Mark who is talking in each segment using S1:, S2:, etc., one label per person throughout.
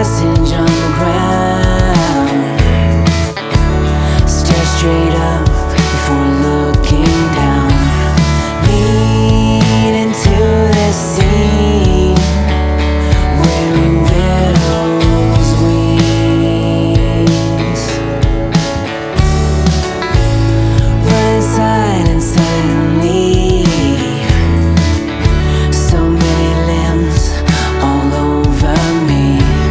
S1: message on the ground. Stare straight up before looking down. Lead into the scene, wearing widow's wings. Run inside and suddenly so many limbs all over me.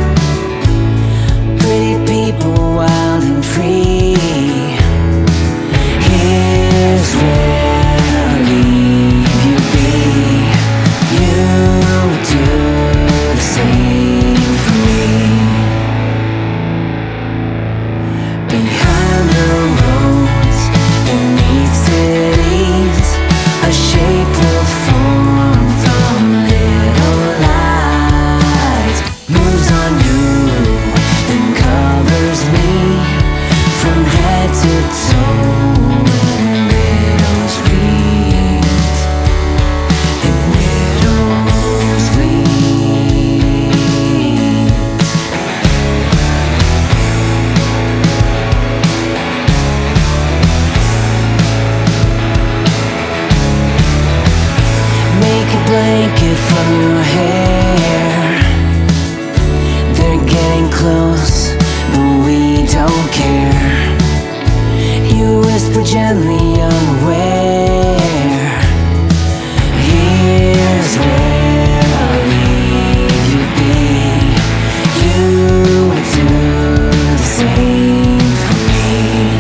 S1: Pretty people, wild and free. Here's where I'll leave you be. You do the same for me. Behind the roads, beneath cities, a shape will form from little lights. Moves on you and covers me from head to toe in widow's weeds. In widow's weeds. Make a blanket from your hair. They're getting close, but we don't care. You whisper gently, unaware. Here's where I'll leave you be. You do the same for me.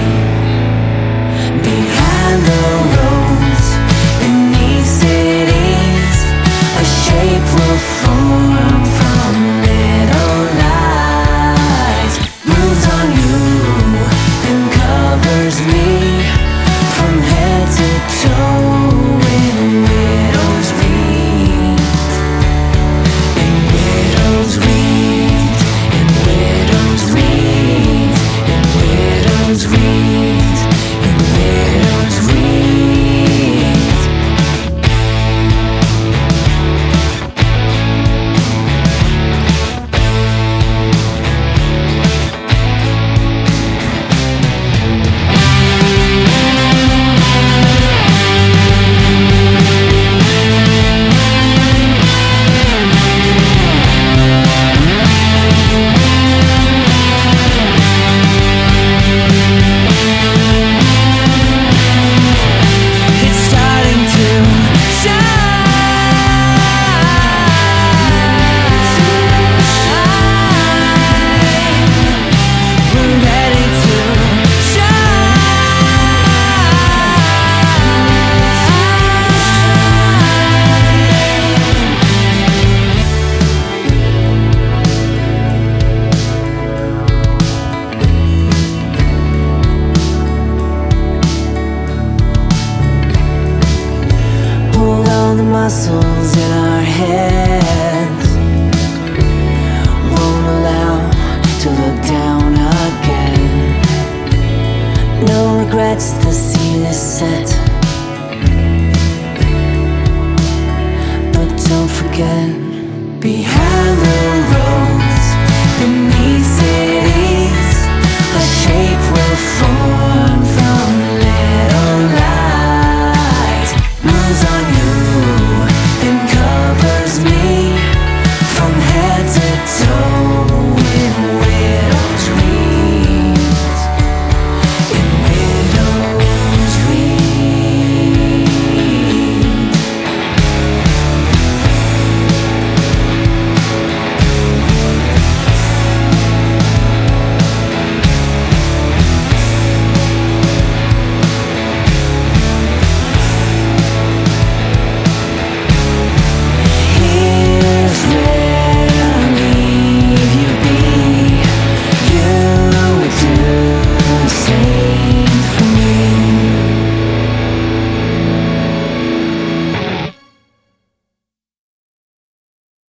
S1: Behind the roads, beneath cities, a shape will form from little lights. Moves on you and covers me from head to toe in widow's weeds. In widow's weeds. In widow's weeds. In widow's weeds. In widow's weeds. It's starting to shine. We're ready to pull all the muscles in our heads. Won't allow to look down again. No regrets, the scene is set. But don't forget, behind